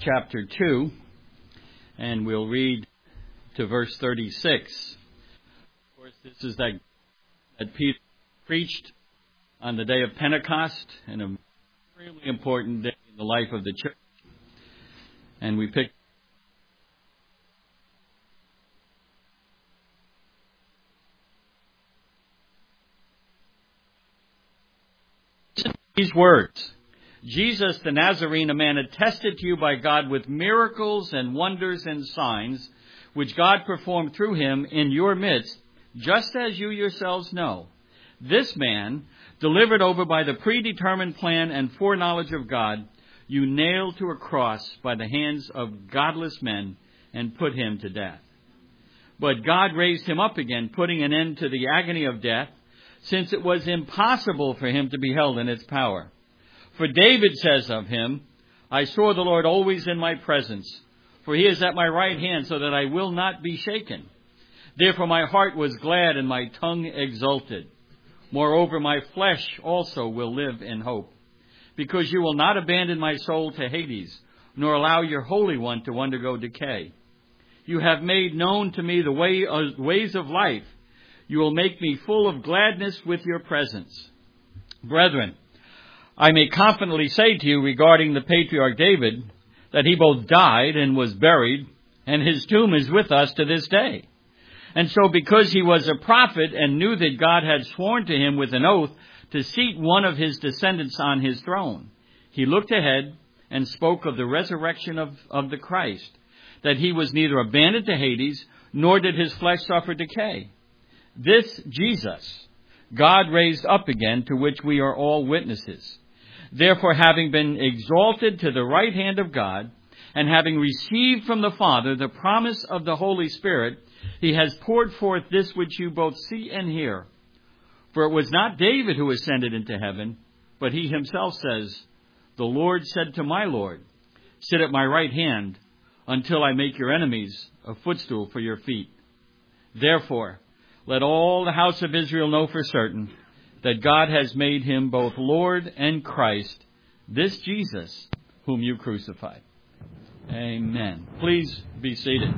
chapter 2, and we'll read to verse 36. Of course, this is that Peter preached on the day of Pentecost, and a extremely important day in the life of the church. And we picked these words. Jesus the Nazarene, a man attested to you by God with miracles and wonders and signs, which God performed through him in your midst, just as you yourselves know. This man, delivered over by the predetermined plan and foreknowledge of God, you nailed to a cross by the hands of godless men and put him to death. But God raised him up again, putting an end to the agony of death, since it was impossible for him to be held in its power. For David says of him, I saw the Lord always in my presence, for he is at my right hand, so that I will not be shaken. Therefore my heart was glad and my tongue exulted. Moreover, my flesh also will live in hope, because you will not abandon my soul to Hades, nor allow your Holy One to undergo decay. You have made known to me the ways of life. You will make me full of gladness with your presence. Brethren, I may confidently say to you regarding the patriarch David, that he both died and was buried, and his tomb is with us to this day. And so because he was a prophet and knew that God had sworn to him with an oath to seat one of his descendants on his throne, he looked ahead and spoke of the resurrection of the Christ, that he was neither abandoned to Hades, nor did his flesh suffer decay. This Jesus God raised up again, to which we are all witnesses. Therefore, having been exalted to the right hand of God, and having received from the Father the promise of the Holy Spirit, he has poured forth this which you both see and hear. For it was not David who ascended into heaven, but he himself says, the Lord said to my Lord, sit at my right hand until I make your enemies a footstool for your feet. Therefore, let all the house of Israel know for certain that God has made him both Lord and Christ, this Jesus whom you crucified. Amen. Please be seated.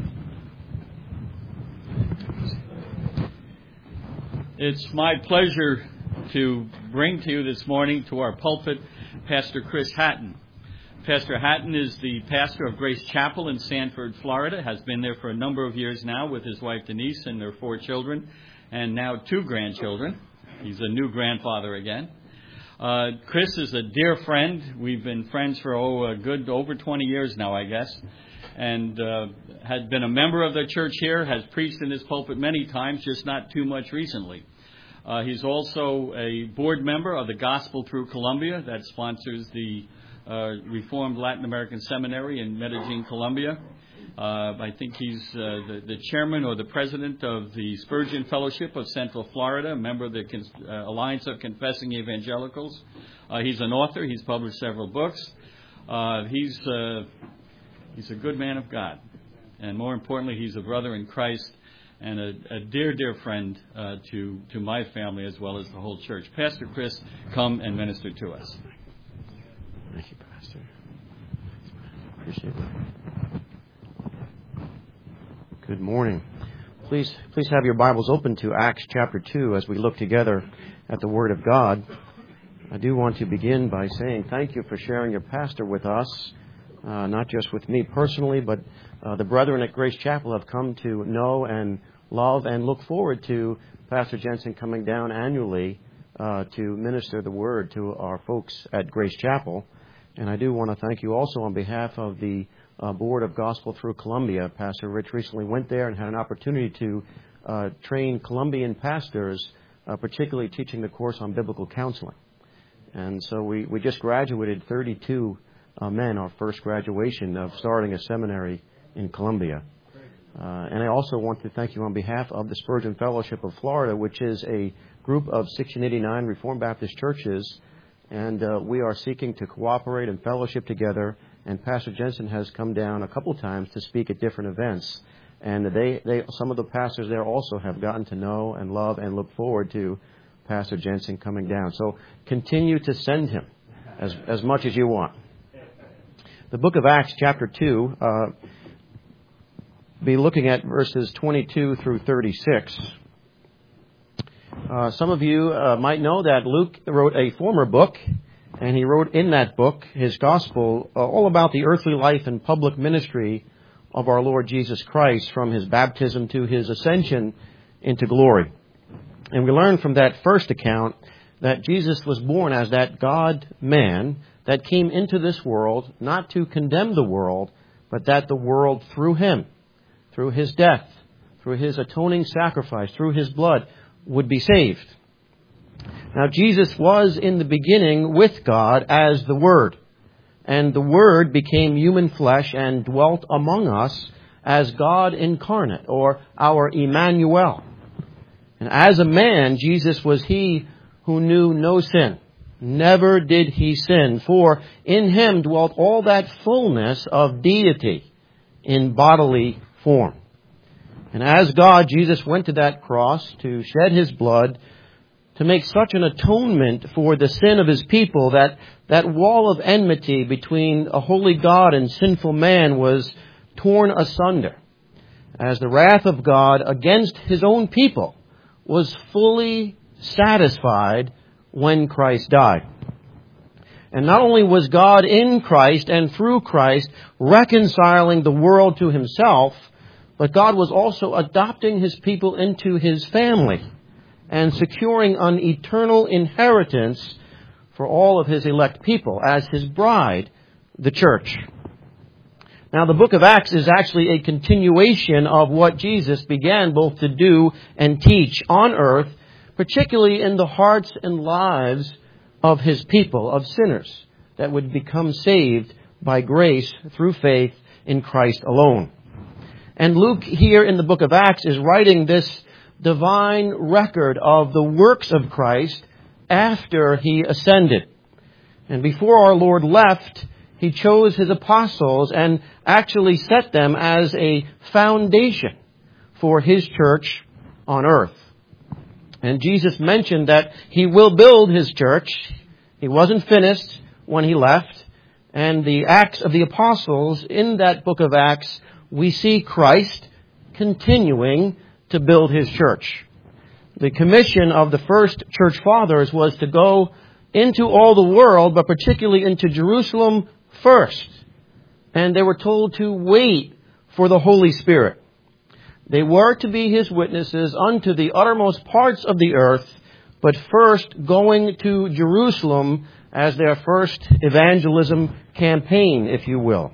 It's my pleasure to bring to you this morning to our pulpit Pastor Chris Hatton. Pastor Hatton is the pastor of Grace Chapel in Sanford, Florida, has been there for a number of years now with his wife Denise and their 4 children, and now 2 grandchildren. He's a new grandfather again. Chris is a dear friend. We've been friends for over 20 years now, I guess, and had been a member of the church here, has preached in this pulpit many times, just not too much recently. He's also a board member of the Gospel Through Columbia that sponsors the Reformed Latin American Seminary in Medellin, Colombia. I think he's the chairman or the president of the Spurgeon Fellowship of Central Florida, a member of the Alliance of Confessing Evangelicals. He's an author. He's published several books. He's a good man of God. And more importantly, he's a brother in Christ and a dear, dear friend to my family as well as the whole church. Pastor Chris, come and minister to us. Thank you, Pastor. Appreciate that. Good morning. Please have your Bibles open to Acts chapter 2 as we look together at the Word of God. I do want to begin by saying thank you for sharing your pastor with us, not just with me personally, but the brethren at Grace Chapel have come to know and love and look forward to Pastor Jensen coming down annually to minister the Word to our folks at Grace Chapel. And I do want to thank you also on behalf of the Board of Gospel Through Columbia. Pastor Rich recently went there and had an opportunity to train Colombian pastors, particularly teaching the course on biblical counseling. And so we just graduated 32 men, our first graduation of starting a seminary in Colombia. And I also want to thank you on behalf of the Spurgeon Fellowship of Florida, which is a group of 1689 Reformed Baptist churches. And we are seeking to cooperate and fellowship together. And Pastor Jensen has come down a couple times to speak at different events. And some of the pastors there also have gotten to know and love and look forward to Pastor Jensen coming down. So continue to send him as much as you want. the book of Acts, chapter 2, be looking at verses 22 through 36. Some of you might know that Luke wrote a former book, and he wrote in that book, his gospel, all about the earthly life and public ministry of our Lord Jesus Christ, from his baptism to his ascension into glory. And we learn from that first account that Jesus was born as that God-man that came into this world not to condemn the world, but that the world through him, through his death, through his atoning sacrifice, through his blood, would be saved. Now, Jesus was in the beginning with God as the Word. And the Word became human flesh and dwelt among us as God incarnate, or our Emmanuel. And as a man, Jesus was he who knew no sin. Never did he sin, for in him dwelt all that fullness of deity in bodily form. And as God, Jesus went to that cross to shed his blood to make such an atonement for the sin of his people that that wall of enmity between a holy God and sinful man was torn asunder, as the wrath of God against his own people was fully satisfied when Christ died. And not only was God in Christ and through Christ reconciling the world to himself, but God was also adopting his people into his family and securing an eternal inheritance for all of his elect people as his bride, the church. Now, the book of Acts is actually a continuation of what Jesus began both to do and teach on earth, particularly in the hearts and lives of his people, of sinners that would become saved by grace through faith in Christ alone. And Luke here in the book of Acts is writing this divine record of the works of Christ after he ascended. And before our Lord left, he chose his apostles and actually set them as a foundation for his church on earth. And Jesus mentioned that he will build his church. He wasn't finished when he left. And the Acts of the Apostles, in that book of Acts, we see Christ continuing to build his church. The commission of the first church fathers was to go into all the world, but particularly into Jerusalem first. And they were told to wait for the Holy Spirit. They were to be his witnesses unto the uttermost parts of the earth, but first going to Jerusalem as their first evangelism campaign, if you will.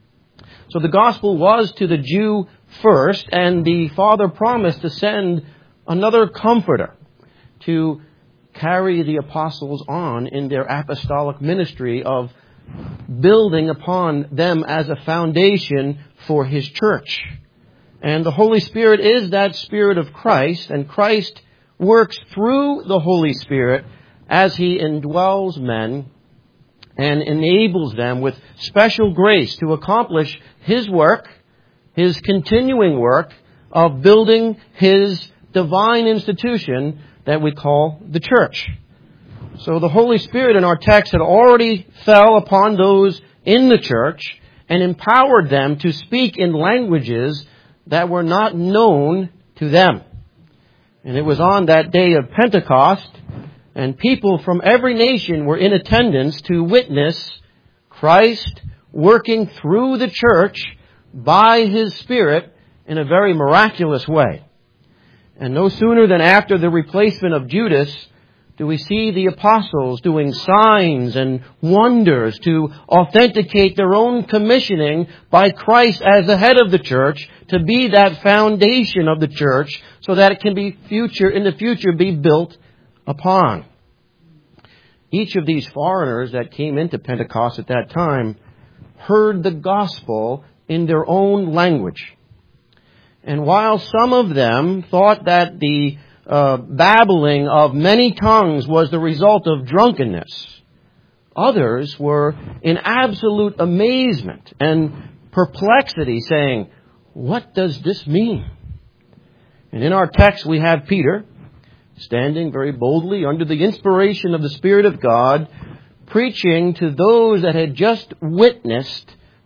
So the gospel was to the Jew first, and the Father promised to send another comforter to carry the apostles on in their apostolic ministry of building upon them as a foundation for his church. And the Holy Spirit is that Spirit of Christ, and Christ works through the Holy Spirit as he indwells men and enables them with special grace to accomplish his work, his continuing work of building his divine institution that we call the church. So the Holy Spirit in our text had already fell upon those in the church and empowered them to speak in languages that were not known to them. And it was on that day of Pentecost, and people from every nation were in attendance to witness Christ working through the church by his Spirit in a very miraculous way. And no sooner than after the replacement of Judas do we see the apostles doing signs and wonders to authenticate their own commissioning by Christ as the head of the church to be that foundation of the church so that it can be in the future be built upon. Each of these foreigners that came into Pentecost at that time heard the gospel in their own language. And while some of them thought that the babbling of many tongues was the result of drunkenness, others were in absolute amazement and perplexity, saying, "What does this mean?" And in our text we have Peter standing very boldly under the inspiration of the Spirit of God, preaching to those that had just witnessed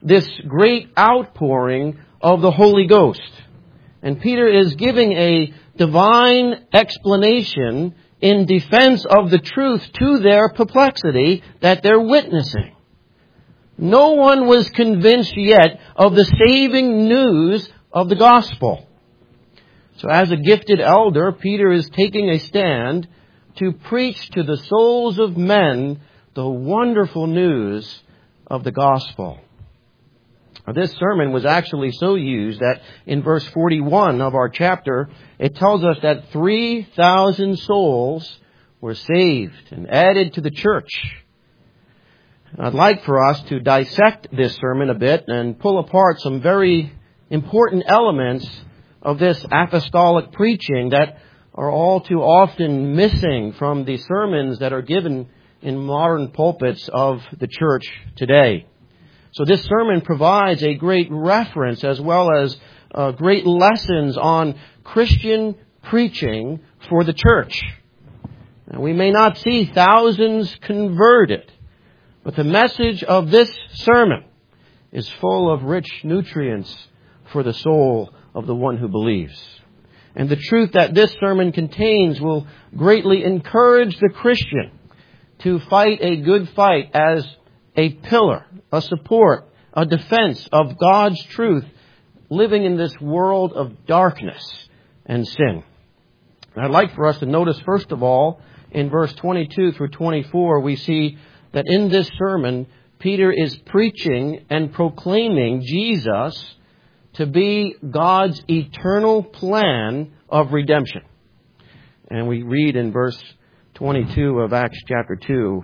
this great outpouring of the Holy Ghost. And Peter is giving a divine explanation in defense of the truth to their perplexity that they're witnessing. No one was convinced yet of the saving news of the gospel. So as a gifted elder, Peter is taking a stand to preach to the souls of men the wonderful news of the gospel. This sermon was actually so used that in verse 41 of our chapter, it tells us that 3,000 souls were saved and added to the church. I'd like for us to dissect this sermon a bit and pull apart some very important elements of this apostolic preaching that are all too often missing from the sermons that are given in modern pulpits of the church today. So this sermon provides a great reference as well as great lessons on Christian preaching for the church. Now, we may not see thousands converted, but the message of this sermon is full of rich nutrients for the soul of the one who believes. And the truth that this sermon contains will greatly encourage the Christian to fight a good fight as a pillar, a support, a defense of God's truth, living in this world of darkness and sin. And I'd like for us to notice, first of all, in verse 22 through 24, we see that in this sermon, Peter is preaching and proclaiming Jesus to be God's eternal plan of redemption. And we read in verse 22 of Acts chapter 2,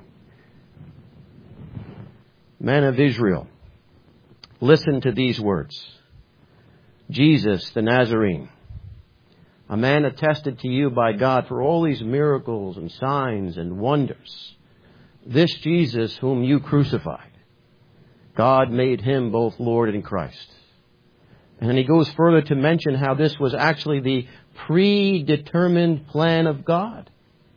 Men of Israel, listen to these words. Jesus the Nazarene, a man attested to you by God for all these miracles and signs and wonders. This Jesus whom you crucified, God made him both Lord and Christ. And then he goes further to mention how this was actually the predetermined plan of God.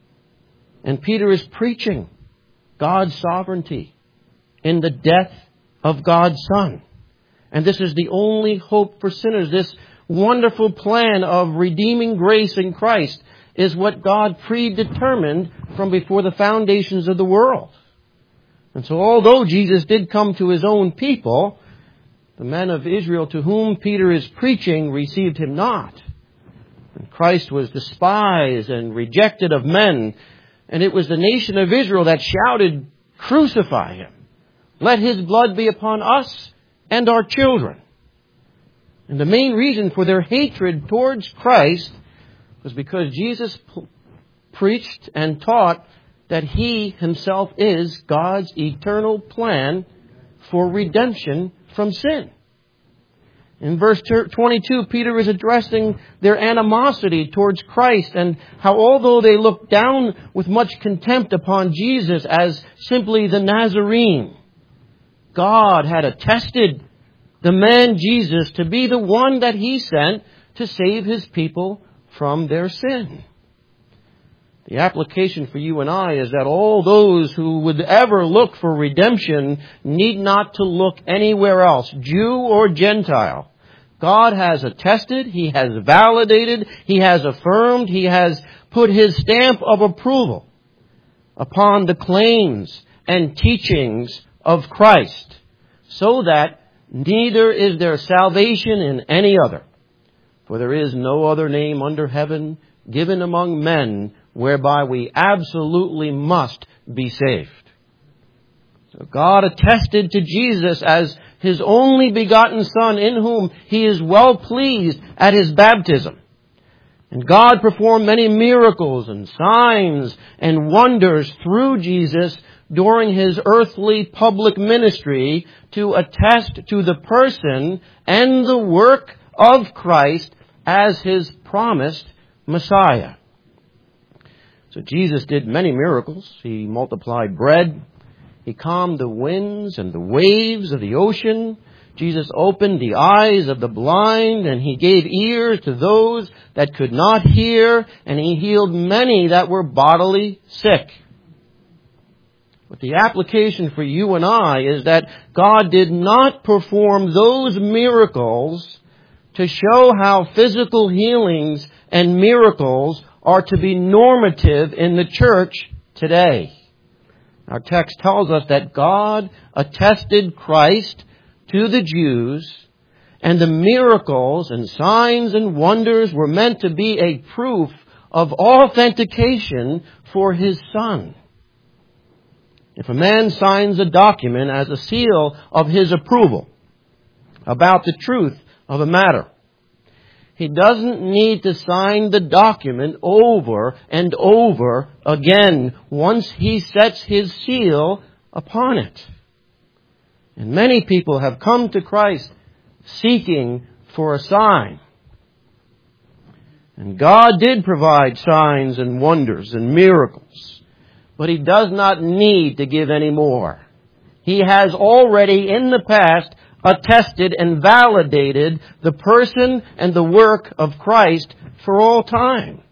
And Peter is preaching God's sovereignty in the death of God's Son. And this is the only hope for sinners. This wonderful plan of redeeming grace in Christ is what God predetermined from before the foundations of the world. And so although Jesus did come to his own people, the men of Israel to whom Peter is preaching received him not. And Christ was despised and rejected of men. And it was the nation of Israel that shouted, "Crucify him. Let his blood be upon us and our children." And the main reason for their hatred towards Christ was because Jesus preached and taught that he himself is God's eternal plan for redemption from sin. In verse 22, Peter is addressing their animosity towards Christ and how although they looked down with much contempt upon Jesus as simply the Nazarene, God had attested the man Jesus to be the one that he sent to save his people from their sin. The application for you and I is that all those who would ever look for redemption need not to look anywhere else, Jew or Gentile. God has attested, he has validated, he has affirmed, he has put his stamp of approval upon the claims and teachings of Christ, so that neither is there salvation in any other. For there is no other name under heaven given among men whereby we absolutely must be saved. So God attested to Jesus as his only begotten Son, in whom he is well pleased at his baptism. And God performed many miracles and signs and wonders through Jesus during his earthly public ministry to attest to the person and the work of Christ as his promised Messiah. So Jesus did many miracles. He multiplied bread. He calmed the winds and the waves of the ocean. Jesus opened the eyes of the blind, and he gave ears to those that could not hear, and he healed many that were bodily sick. But the application for you and I is that God did not perform those miracles to show how physical healings and miracles are to be normative in the church today. Our text tells us that God attested Christ to the Jews, and the miracles and signs and wonders were meant to be a proof of authentication for His Son. If a man signs a document as a seal of his approval about the truth of a matter, he doesn't need to sign the document over and over again once he sets his seal upon it. And many people have come to Christ seeking for a sign. And God did provide signs and wonders and miracles, but He does not need to give any more. He has already in the past attested and validated the person and the work of Christ for all time.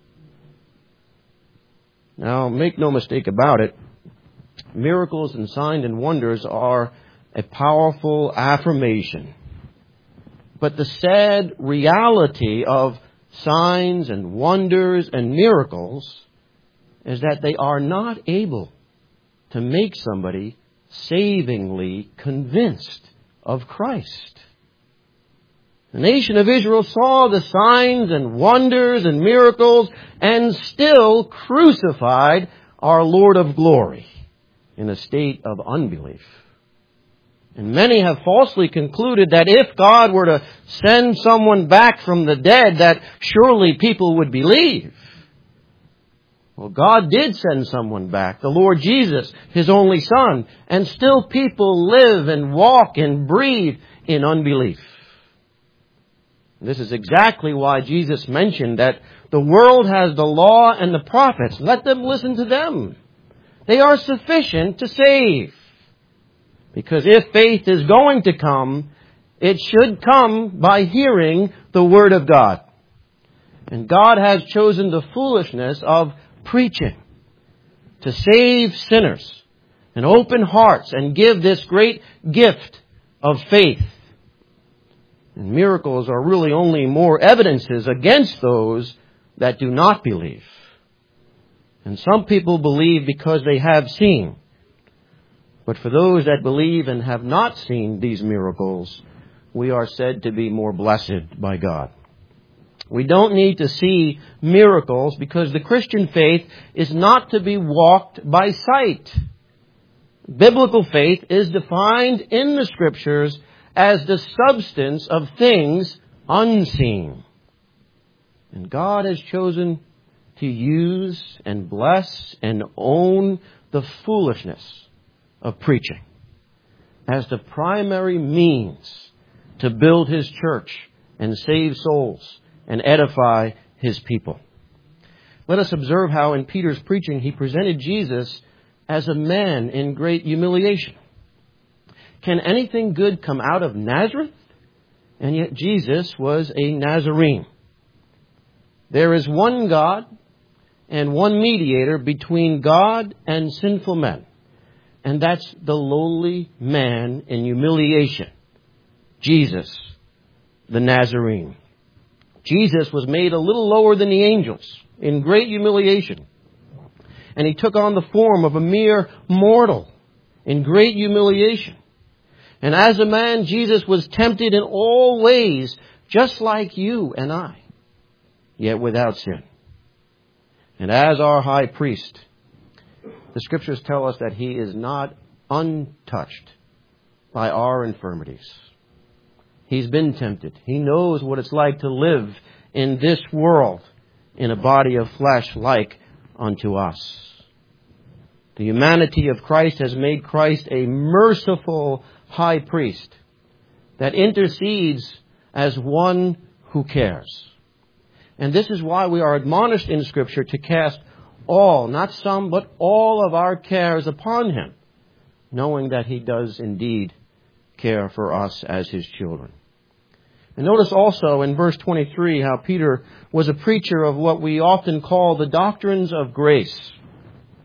Now, make no mistake about it, miracles and signs and wonders are a powerful affirmation. But the sad reality of signs and wonders and miracles is that they are not able to make somebody savingly convinced of Christ. The nation of Israel saw the signs and wonders and miracles and still crucified our Lord of glory in a state of unbelief. And many have falsely concluded that if God were to send someone back from the dead, that surely people would believe. Well, God did send someone back, the Lord Jesus, His only Son, and still people live and walk and breathe in unbelief. This is exactly why Jesus mentioned that the world has the law and the prophets. Let them listen to them. They are sufficient to save. Because if faith is going to come, it should come by hearing the Word of God. And God has chosen the foolishness of preaching to save sinners and open hearts and give this great gift of faith. And miracles are really only more evidences against those that do not believe. And some people believe because they have seen. But for those that believe and have not seen these miracles, we are said to be more blessed by God. We don't need to see miracles because the Christian faith is not to be walked by sight. Biblical faith is defined in the Scriptures as the substance of things unseen. And God has chosen to use and bless and own the foolishness of preaching as the primary means to build His church and save souls and edify His people. Let us observe how in Peter's preaching he presented Jesus as a man in great humiliation. Can anything good come out of Nazareth? And yet Jesus was a Nazarene. There is one God and one mediator between God and sinful men. And that's the lowly man in humiliation, Jesus, the Nazarene. Jesus was made a little lower than the angels in great humiliation. And He took on the form of a mere mortal in great humiliation. And as a man, Jesus was tempted in all ways, just like you and I, yet without sin. And as our high priest, the Scriptures tell us that He is not untouched by our infirmities. He's been tempted. He knows what it's like to live in this world in a body of flesh like unto us. The humanity of Christ has made Christ a merciful high priest that intercedes as one who cares. And this is why we are admonished in Scripture to cast all, not some, but all of our cares upon Him, knowing that He does indeed care for us as His children. And notice also in verse 23 how Peter was a preacher of what we often call the doctrines of grace.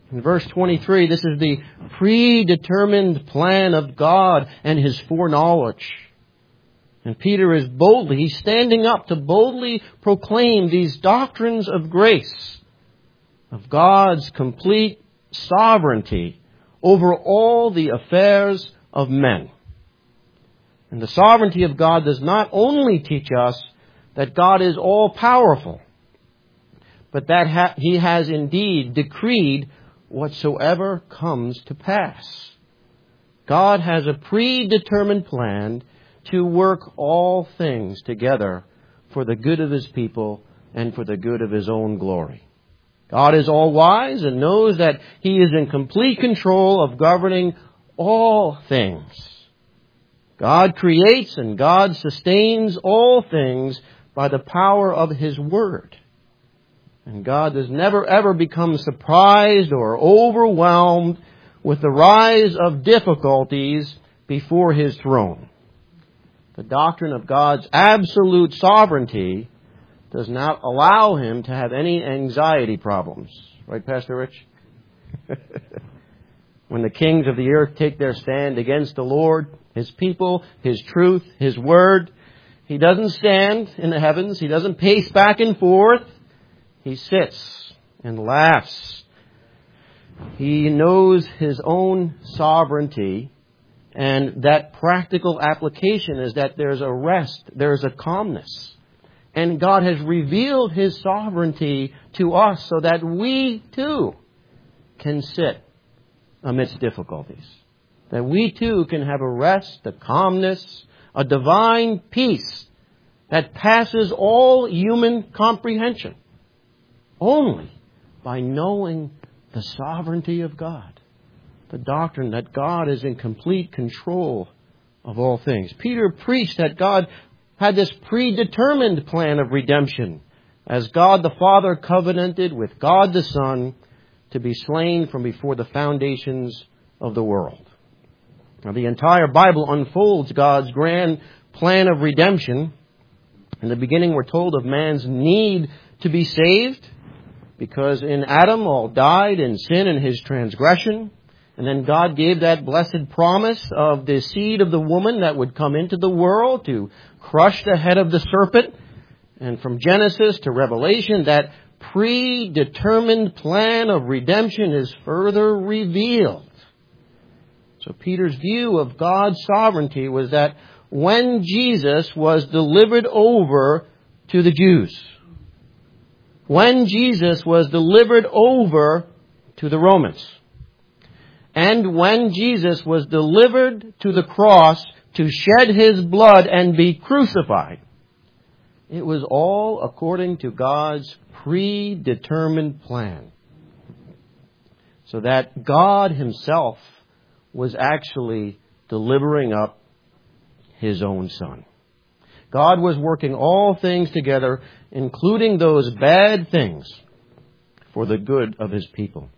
In verse 23, this is the predetermined plan of God and His foreknowledge. And Peter is he's standing up to boldly proclaim these doctrines of grace, of God's complete sovereignty over all the affairs of men. And the sovereignty of God does not only teach us that God is all-powerful, but that He has indeed decreed whatsoever comes to pass. God has a predetermined plan to work all things together for the good of His people and for the good of His own glory. God is all-wise and knows that He is in complete control of governing all things. God creates and God sustains all things by the power of His Word. And God does never ever become surprised or overwhelmed with the rise of difficulties before His throne. The doctrine of God's absolute sovereignty does not allow Him to have any anxiety problems. Right, Pastor Rich? When the kings of the earth take their stand against the Lord, His people, His truth, His Word, He doesn't stand in the heavens. He doesn't pace back and forth. He sits and laughs. He knows His own sovereignty, and that practical application is that there's a rest, there's a calmness. And God has revealed His sovereignty to us so that we too can sit amidst difficulties. That we too can have a rest, a calmness, a divine peace that passes all human comprehension. Only by knowing the sovereignty of God. The doctrine that God is in complete control of all things. Peter preached that God had this predetermined plan of redemption, as God the Father covenanted with God the Son to be slain from before the foundations of the world. Now, the entire Bible unfolds God's grand plan of redemption. In the beginning, we're told of man's need to be saved, because in Adam all died in sin and his transgression. And then God gave that blessed promise of the seed of the woman that would come into the world to crush the head of the serpent. And from Genesis to Revelation, that predetermined plan of redemption is further revealed. So Peter's view of God's sovereignty was that when Jesus was delivered over to the Jews, when Jesus was delivered over to the Romans, and when Jesus was delivered to the cross to shed His blood and be crucified, it was all according to God's predetermined plan. So that God Himself was actually delivering up His own Son. God was working all things together, including those bad things, for the good of His people.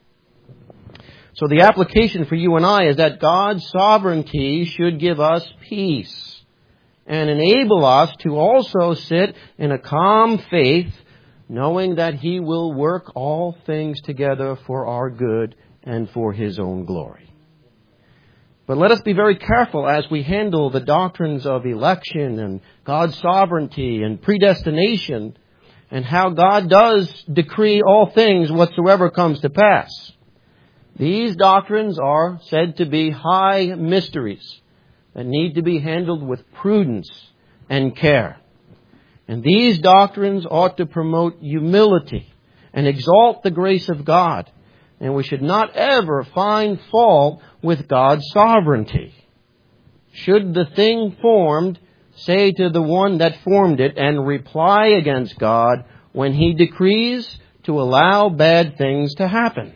So the application for you and I is that God's sovereignty should give us peace and enable us to also sit in a calm faith, knowing that He will work all things together for our good and for His own glory. But let us be very careful as we handle the doctrines of election and God's sovereignty and predestination and how God does decree all things whatsoever comes to pass. These doctrines are said to be high mysteries that need to be handled with prudence and care. And these doctrines ought to promote humility and exalt the grace of God. And we should not ever find fault with God's sovereignty. Should the thing formed say to the one that formed it and reply against God when He decrees to allow bad things to happen?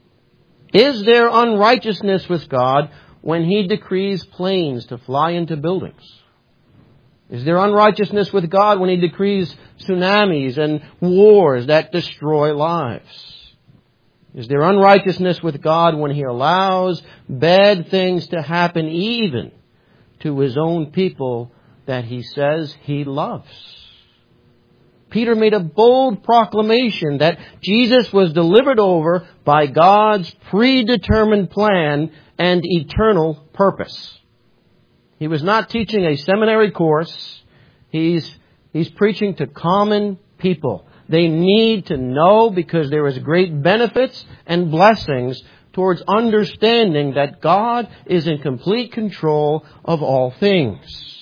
Is there unrighteousness with God when He decrees planes to fly into buildings? Is there unrighteousness with God when He decrees tsunamis and wars that destroy lives? Is there unrighteousness with God when He allows bad things to happen even to His own people that He says He loves? Peter made a bold proclamation that Jesus was delivered over by God's predetermined plan and eternal purpose. He was not teaching a seminary course. He's preaching to common people. They need to know, because there is great benefits and blessings towards understanding that God is in complete control of all things.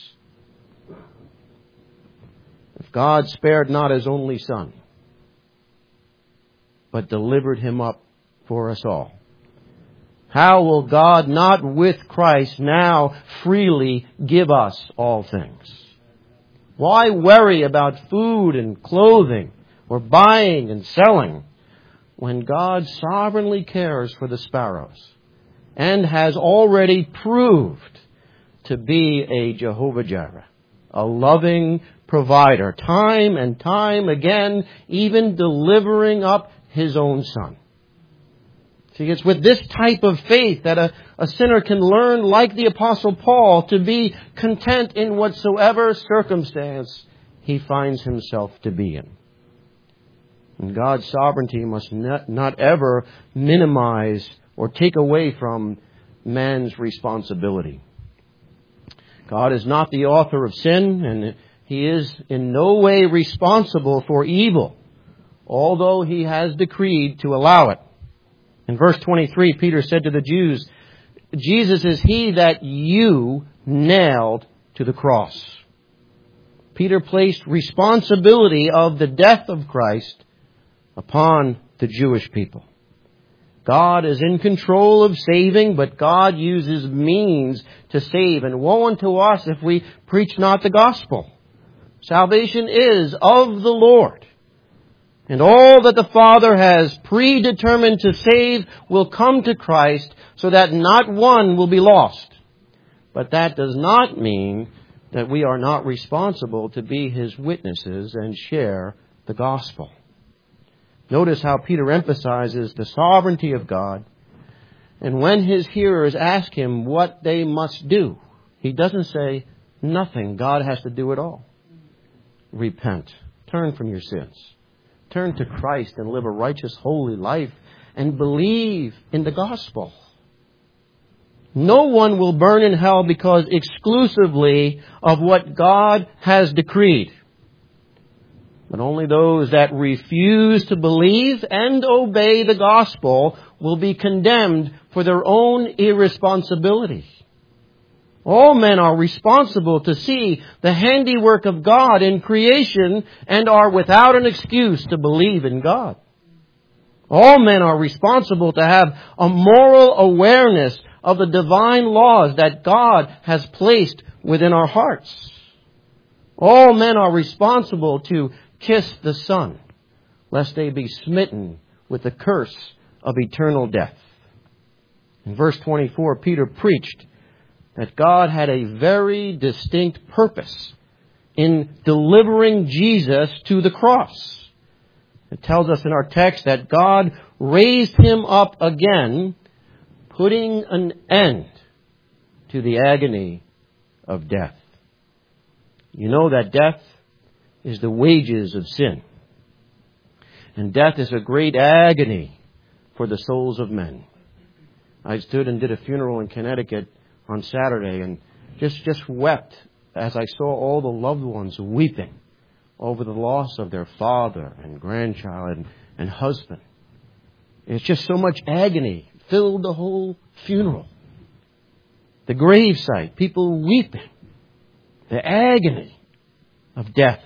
If God spared not His only Son, but delivered Him up for us all, how will God not with Christ now freely give us all things? Why worry about food and clothing, or buying and selling, when God sovereignly cares for the sparrows and has already proved to be a Jehovah-Jireh, a loving provider, time and time again, even delivering up His own Son? See, it's with this type of faith that a sinner can learn, like the Apostle Paul, to be content in whatsoever circumstance he finds himself to be in. And God's sovereignty must not ever minimize or take away from man's responsibility. God is not the author of sin, and He is in no way responsible for evil, although He has decreed to allow it. In verse 23, Peter said to the Jews, Jesus is He that you nailed to the cross. Peter placed responsibility of the death of Christ upon the Jewish people. God is in control of saving, but God uses means to save. And woe unto us if we preach not the gospel. Salvation is of the Lord. And all that the Father has predetermined to save will come to Christ, so that not one will be lost. But that does not mean that we are not responsible to be His witnesses and share the gospel. Notice how Peter emphasizes the sovereignty of God. And when his hearers ask him what they must do, he doesn't say nothing. God has to do it all. Repent. Turn from your sins. Turn to Christ and live a righteous, holy life and believe in the gospel. No one will burn in hell because exclusively of what God has decreed. But only those that refuse to believe and obey the gospel will be condemned for their own irresponsibility. All men are responsible to see the handiwork of God in creation and are without an excuse to believe in God. All men are responsible to have a moral awareness of the divine laws that God has placed within our hearts. All men are responsible to kiss the Son, lest they be smitten with the curse of eternal death. In verse 24, Peter preached that God had a very distinct purpose in delivering Jesus to the cross. It tells us in our text that God raised Him up again, putting an end to the agony of death. You know that death is the wages of sin. And death is a great agony for the souls of men. I stood and did a funeral in Connecticut on Saturday and just wept as I saw all the loved ones weeping over the loss of their father and grandchild and husband. It's just so much agony filled the whole funeral. The gravesite, people weeping. The agony of death.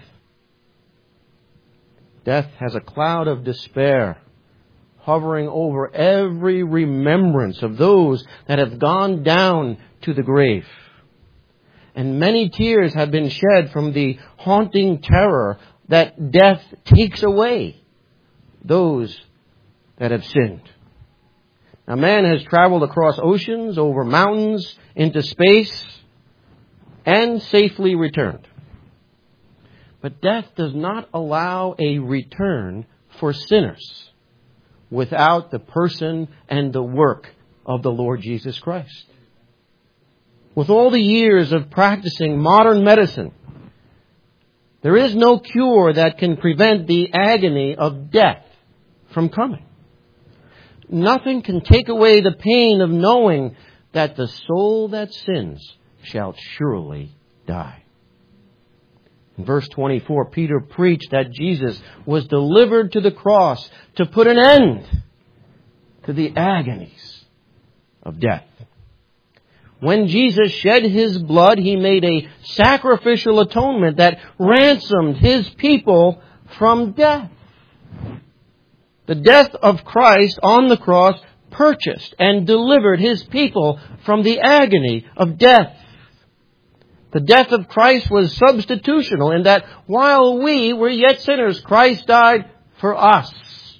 Death has a cloud of despair hovering over every remembrance of those that have gone down to the grave. And many tears have been shed from the haunting terror that death takes away those that have sinned. Now, man has traveled across oceans, over mountains, into space, and safely returned. But death does not allow a return for sinners without the person and the work of the Lord Jesus Christ. – With all the years of practicing modern medicine, There is no cure that can prevent the agony of death from coming. Nothing can take away the pain of knowing that the soul that sins shall surely die. In verse 24, Peter preached that Jesus was delivered to the cross to put an end to the agonies of death. When Jesus shed His blood, He made a sacrificial atonement that ransomed His people from death. The death of Christ on the cross purchased and delivered His people from the agony of death. The death of Christ was substitutional in that while we were yet sinners, Christ died for us.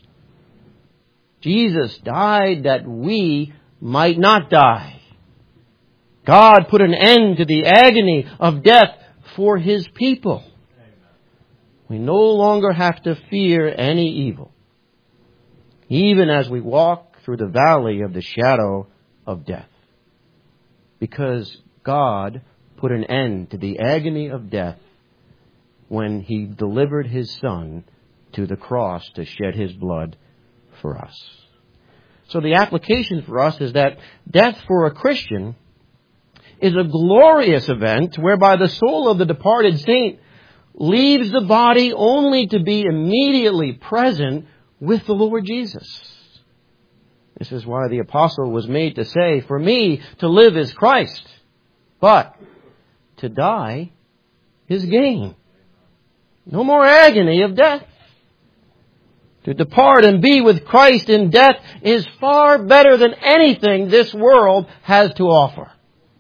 Jesus died that we might not die. God put an end to the agony of death for His people. We no longer have to fear any evil, even as we walk through the valley of the shadow of death, because God put an end to the agony of death when He delivered His Son to the cross to shed His blood for us. So the application for us is that death for a Christian is a glorious event whereby the soul of the departed saint leaves the body only to be immediately present with the Lord Jesus. This is why the apostle was made to say, "For me to live is Christ, but to die is gain." No more agony of death. To depart and be with Christ in death is far better than anything this world has to offer.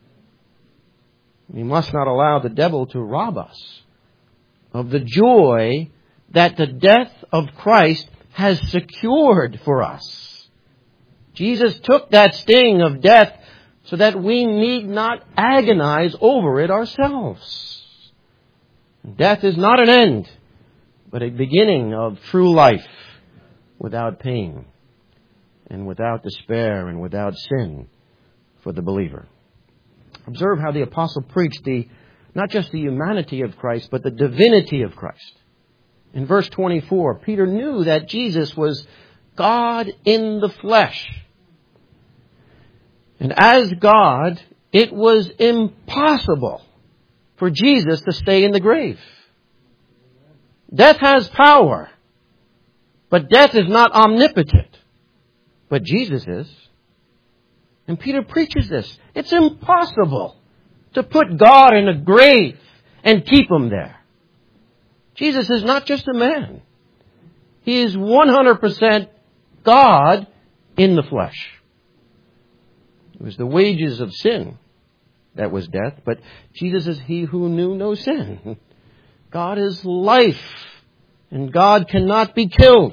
We must not allow the devil to rob us of the joy that the death of Christ has secured for us. Jesus took that sting of death so that we need not agonize over it ourselves. Death is not an end, but a beginning of true life without pain and without despair and without sin for the believer. Observe how the apostle preached not just the humanity of Christ, but the divinity of Christ. In verse 24, Peter knew that Jesus was God in the flesh. And as God, it was impossible for Jesus to stay in the grave. Death has power, but death is not omnipotent. But Jesus is. And Peter preaches this. It's impossible to put God in a grave and keep Him there. Jesus is not just a man. He is 100% God in the flesh. It was the wages of sin that was death, but Jesus is He who knew no sin. God is life, and God cannot be killed.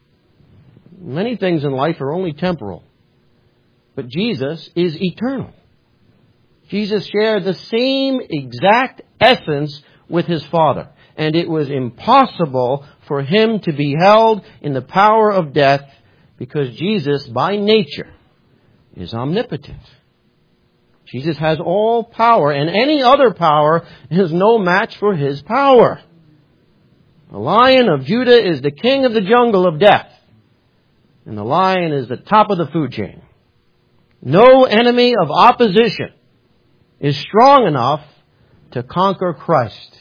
Many things in life are only temporal, but Jesus is eternal. Jesus shared the same exact essence with His Father, and it was impossible for Him to be held in the power of death because Jesus, by nature, is omnipotent. Jesus has all power, and any other power is no match for His power. The Lion of Judah is the king of the jungle of death, and the lion is the top of the food chain. No enemy of opposition is strong enough to conquer Christ.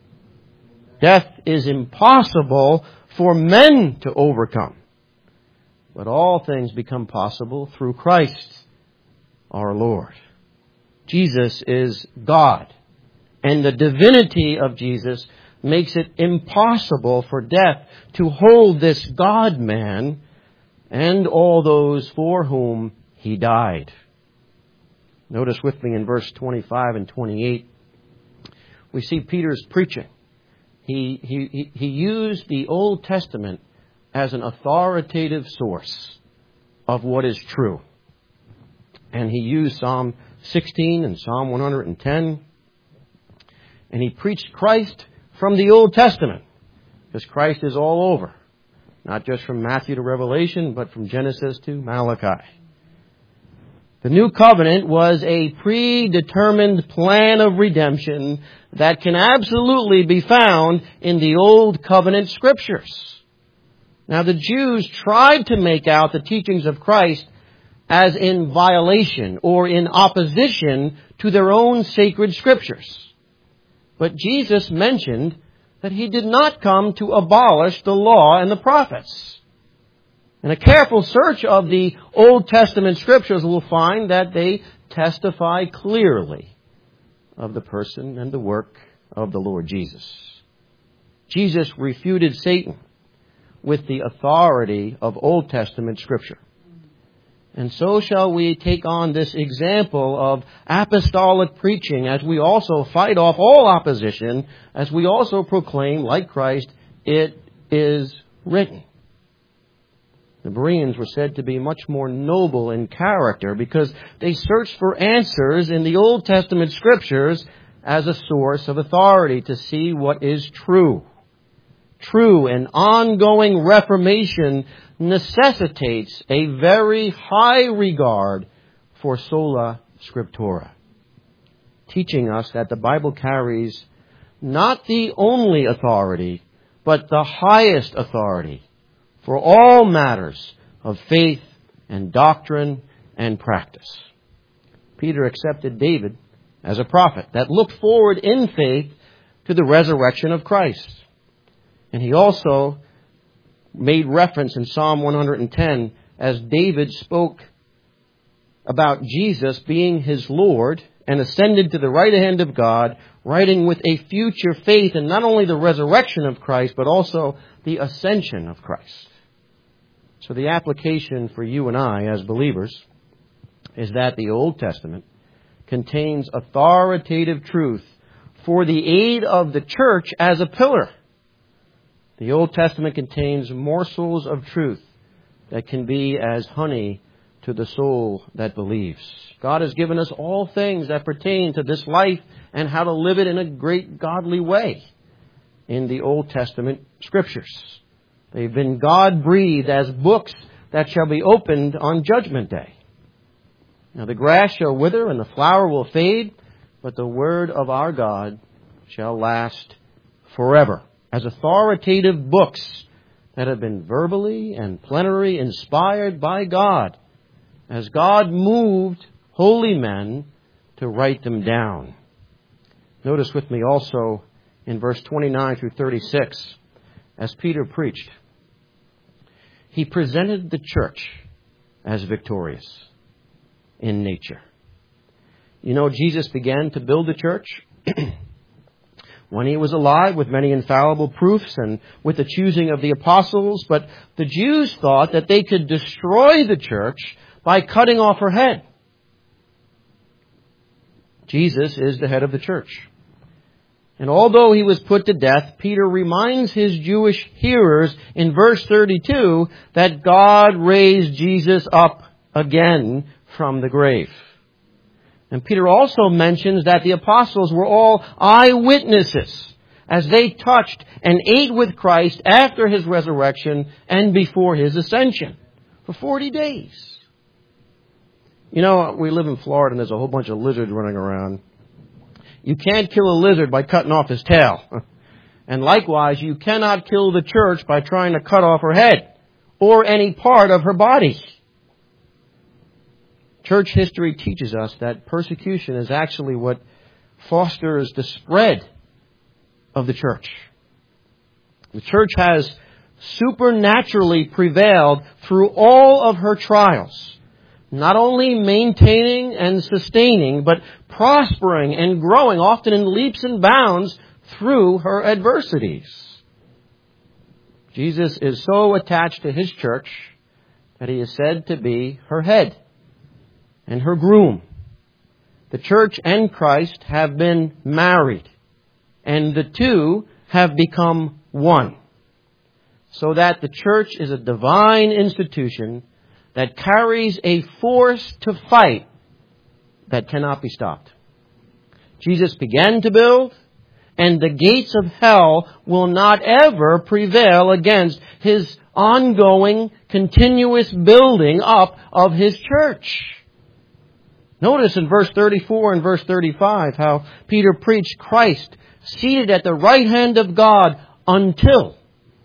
Death is impossible for men to overcome. But all things become possible through Christ our Lord. Jesus is God. And the divinity of Jesus makes it impossible for death to hold this God-man and all those for whom He died. Notice with me in verse 25 and 28, we see Peter's preaching. He used the Old Testament as an authoritative source of what is true. And he used Psalm 16 and Psalm 110. And he preached Christ from the Old Testament, because Christ is all over. Not just from Matthew to Revelation, but from Genesis to Malachi. The new covenant was a predetermined plan of redemption that can absolutely be found in the Old Covenant Scriptures. Now, the Jews tried to make out the teachings of Christ as in violation or in opposition to their own sacred Scriptures. But Jesus mentioned that He did not come to abolish the law and the prophets. And a careful search of the Old Testament Scriptures will find that they testify clearly of the person and the work of the Lord Jesus. Jesus refuted Satan with the authority of Old Testament Scripture. And so shall we take on this example of apostolic preaching as we also fight off all opposition, as we also proclaim, like Christ, it is written. The Bereans were said to be much more noble in character because they searched for answers in the Old Testament Scriptures as a source of authority to see what is true. True and ongoing reformation necessitates a very high regard for sola scriptura, teaching us that the Bible carries not the only authority, but the highest authority for all matters of faith and doctrine and practice. Peter accepted David as a prophet that looked forward in faith to the resurrection of Christ. And he also made reference in Psalm 110 as David spoke about Jesus being his Lord and ascended to the right hand of God, writing with a future faith in not only the resurrection of Christ, but also the ascension of Christ. So the application for you and I as believers is that the Old Testament contains authoritative truth for the aid of the church as a pillar. The Old Testament contains morsels of truth that can be as honey to the soul that believes. God has given us all things that pertain to this life and how to live it in a great godly way in the Old Testament Scriptures. They've been God-breathed as books that shall be opened on Judgment Day. Now the grass shall wither and the flower will fade, but the word of our God shall last forever. As authoritative books that have been verbally and plenary inspired by God, as God moved holy men to write them down. Notice with me also in verse 29 through 36, as Peter preached, he presented the church as victorious in nature. You know, Jesus began to build the church when he was alive with many infallible proofs and with the choosing of the apostles. But the Jews thought that they could destroy the church by cutting off her head. Jesus is the head of the church. And although he was put to death, Peter reminds his Jewish hearers in verse 32 that God raised Jesus up again from the grave. And Peter also mentions that the apostles were all eyewitnesses as they touched and ate with Christ after his resurrection and before his ascension for 40 days. You know, we live in Florida and there's a whole bunch of lizards running around. You can't kill a lizard by cutting off his tail. And likewise, you cannot kill the church by trying to cut off her head or any part of her body. Church history teaches us that persecution is actually what fosters the spread of the church. The church has supernaturally prevailed through all of her trials, not only maintaining and sustaining, but prospering and growing, often in leaps and bounds, through her adversities. Jesus is so attached to his church that he is said to be her head and her groom. The church and Christ have been married, and the two have become one. So that the church is a divine institution that carries a force to fight that cannot be stopped. Jesus began to build, and the gates of hell will not ever prevail against his ongoing, continuous building up of his church. Notice in verse 34 and verse 35 how Peter preached Christ seated at the right hand of God until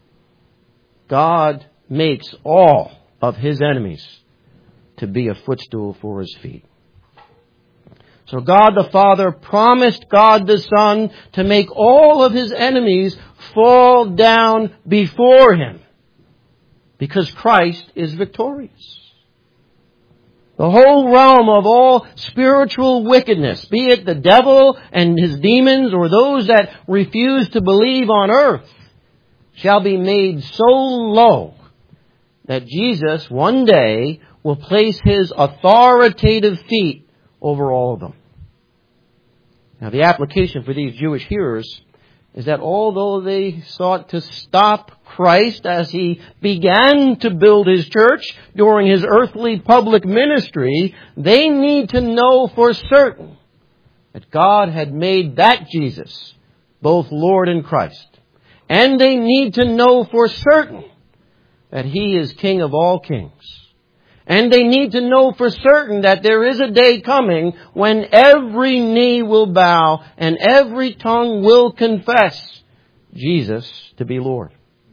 God makes all of His enemies to be a footstool for His feet. So God the Father promised God the Son to make all of His enemies fall down before Him, because Christ is victorious. The whole realm of all spiritual wickedness, be it the devil and his demons or those that refuse to believe on earth, shall be made so low that Jesus one day will place His authoritative feet over all of them. Now, the application for these Jewish hearers is that although they sought to stop Christ as He began to build His church during His earthly public ministry, they need to know for certain that God had made that Jesus both Lord and Christ. And they need to know for certain that He is King of all kings. And they need to know for certain that there is a day coming when every knee will bow and every tongue will confess Jesus to be Lord.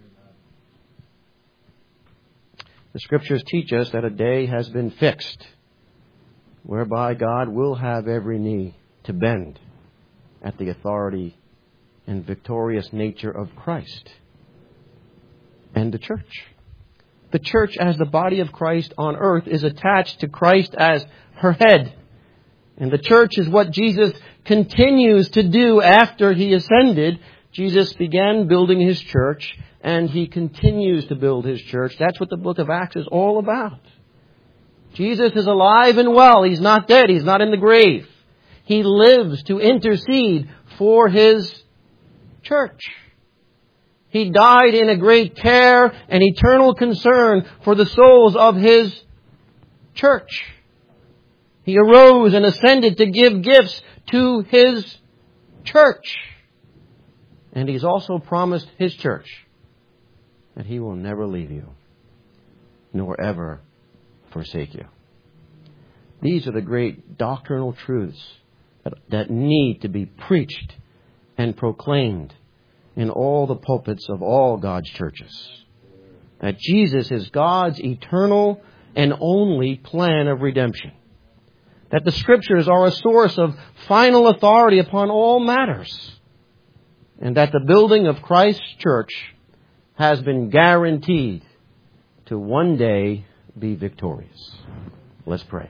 The Scriptures teach us that a day has been fixed whereby God will have every knee to bend at the authority and victorious nature of Christ and the church. The church as the body of Christ on earth is attached to Christ as her head. And the church is what Jesus continues to do after He ascended. Jesus began building His church and He continues to build His church. That's what the book of Acts is all about. Jesus is alive and well. He's not dead. He's not in the grave. He lives to intercede for His church. He died in a great care and eternal concern for the souls of His church. He arose and ascended to give gifts to His church. And He's also promised His church that He will never leave you, nor ever forsake you. These are the great doctrinal truths that need to be preached and proclaimed in all the pulpits of all God's churches. That Jesus is God's eternal and only plan of redemption. That the Scriptures are a source of final authority upon all matters. And that the building of Christ's church has been guaranteed to one day be victorious. Let's pray.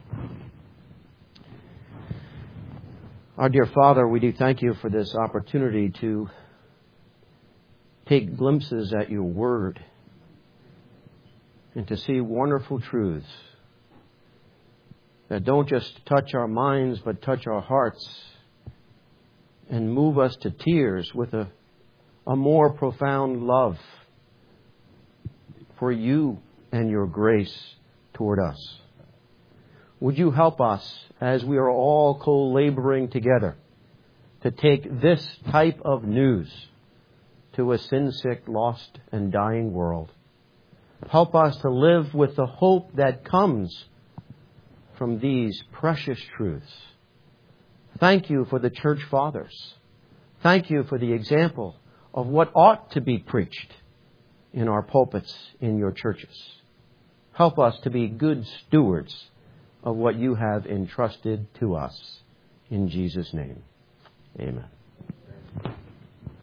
Our dear Father, we do thank You for this opportunity to take glimpses at Your Word and to see wonderful truths that don't just touch our minds but touch our hearts and move us to tears with a more profound love for You and Your grace toward us. Would You help us as we are all co-laboring together to take this type of news to a sin-sick, lost, and dying world. Help us to live with the hope that comes from these precious truths. Thank You for the church fathers. Thank You for the example of what ought to be preached in our pulpits in Your churches. Help us to be good stewards of what You have entrusted to us. In Jesus' name, amen.